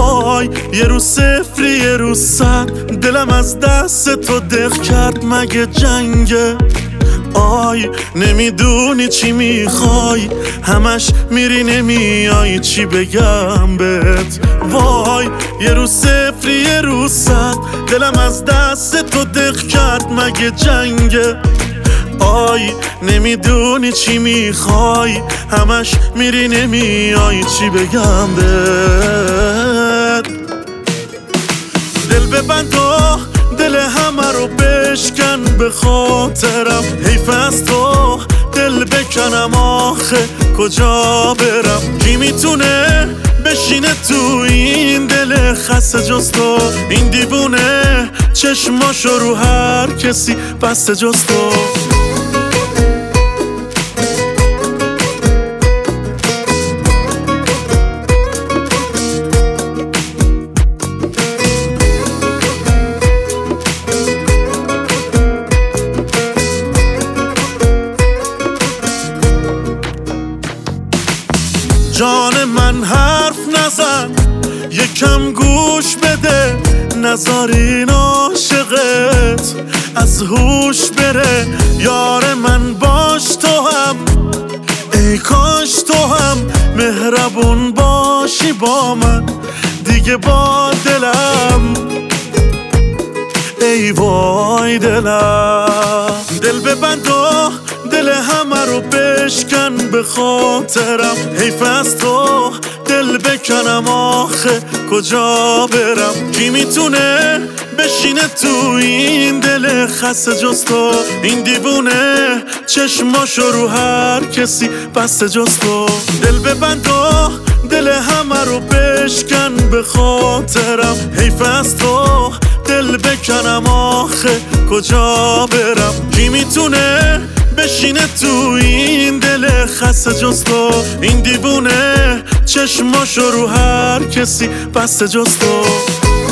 وای یه روز صفری یه روز صد، دلم از دست تو دق کرد مگه جنگه؟ آی نمیدونی چی میخوای، همش میری نمیای، چی بگم بهت؟ وای یه روز صفری یه روز صد، دلم از دست تو دق کرد مگه جنگه؟ آی نمیدونی چی میخوای، همش میری نمیای، چی بگم بهت؟ دل ببند و دل همه رو بشکن به خاطرم، حیف از تو دل بکنم آخه کجا برم؟ کی میتونه بشینه تو این دل خسته جز تو؟ این دیوونه چشماشو رو هر کسی بسته جز تو. جان من حرف نزن، یکم گوش بده، نذار این عاشقت از هوش بره. یار من باش تو هم، ای کاش تو هم مهربون باشی با من دیگه، با دلم ای وای دلم. دل ببند و دل همه رو بشکن به خاطرم، حیف از تو دل بکنم آخه کجا برم؟ کی میتونه بشینه تو این دل خسته جز تو؟ این دیوونه چشماشو رو هر کسی بسته جز تو. دل ببند و دل همه رو بشکن به خاطرم، حیف از تو دل بکنم آخه کجا برم؟ کی میتونه بشینه تو این دل خسته جز تو؟ این دیوونه چشماشو رو هر کسی بسته جز تو.